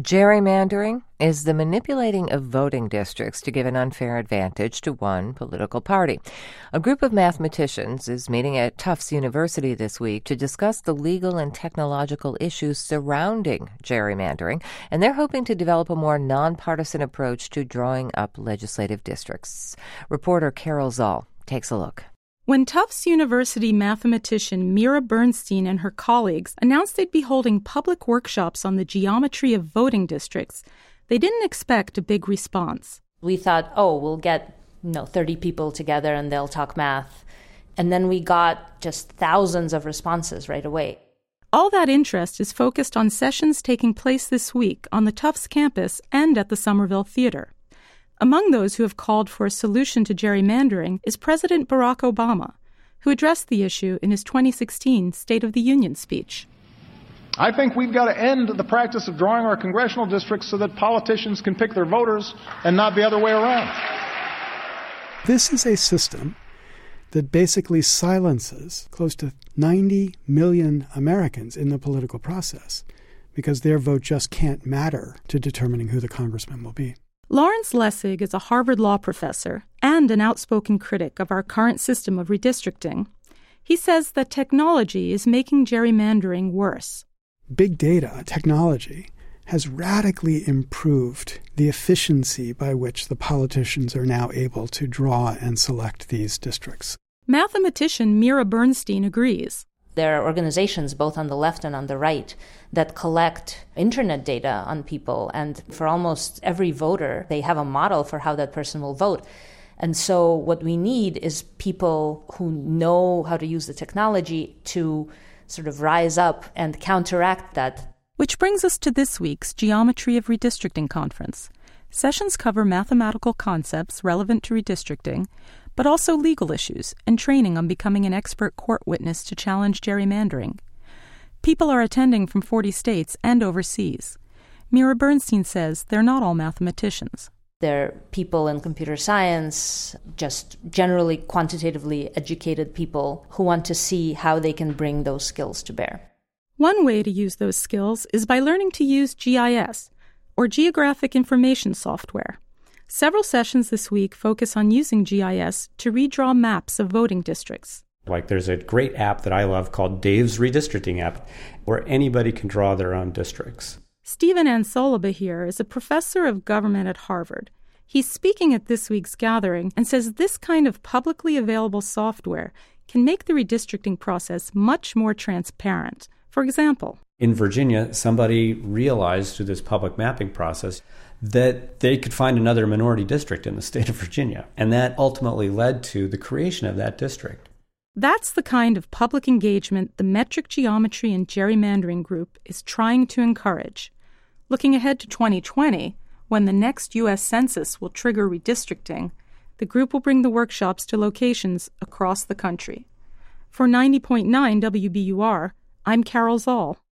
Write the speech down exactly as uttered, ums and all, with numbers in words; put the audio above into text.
Gerrymandering is the manipulating of voting districts to give an unfair advantage to one political party. A group of mathematicians is meeting at Tufts University this week to discuss the legal and technological issues surrounding gerrymandering, and they're hoping to develop a more nonpartisan approach to drawing up legislative districts. Reporter Carol Zoll takes a look. When Tufts University mathematician Mira Bernstein and her colleagues announced they'd be holding public workshops on the geometry of voting districts, they didn't expect a big response. We thought, oh, we'll get, you know, thirty people together and they'll talk math. And then we got just thousands of responses right away. All that interest is focused on sessions taking place this week on the Tufts campus and at the Somerville Theater. Among those who have called for a solution to gerrymandering is President Barack Obama, who addressed the issue in his twenty sixteen State of the Union speech. I think we've got to end the practice of drawing our congressional districts so that politicians can pick their voters and not the other way around. This is a system that basically silences close to ninety million Americans in the political process because their vote just can't matter to determining who the congressman will be. Lawrence Lessig is a Harvard law professor and an outspoken critic of our current system of redistricting. He says that technology is making gerrymandering worse. Big data technology has radically improved the efficiency by which the politicians are now able to draw and select these districts. Mathematician Mira Bernstein agrees. There are organizations both on the left and on the right that collect internet data on people, and for almost every voter, they have a model for how that person will vote. And so what we need is people who know how to use the technology to sort of rise up and counteract that. Which brings us to this week's Geometry of Redistricting conference. Sessions cover mathematical concepts relevant to redistricting, but also legal issues and training on becoming an expert court witness to challenge gerrymandering. People are attending from forty states and overseas. Mira Bernstein says they're not all mathematicians. They're people in computer science, just generally quantitatively educated people who want to see how they can bring those skills to bear. One way to use those skills is by learning to use G I S, or Geographic Information Software. Several sessions this week focus on using G I S to redraw maps of voting districts. Like there's a great app that I love called Dave's Redistricting app, where anybody can draw their own districts. Stephen Ansolabahir is a professor of government at Harvard. He's speaking at this week's gathering and says this kind of publicly available software can make the redistricting process much more transparent. For example, in Virginia, somebody realized through this public mapping process that they could find another minority district in the state of Virginia, and that ultimately led to the creation of that district. That's the kind of public engagement the Metric Geometry and Gerrymandering Group is trying to encourage. Looking ahead to twenty twenty, when the next U S Census will trigger redistricting, the group will bring the workshops to locations across the country. For ninety point nine W B U R, I'm Carol Zoll.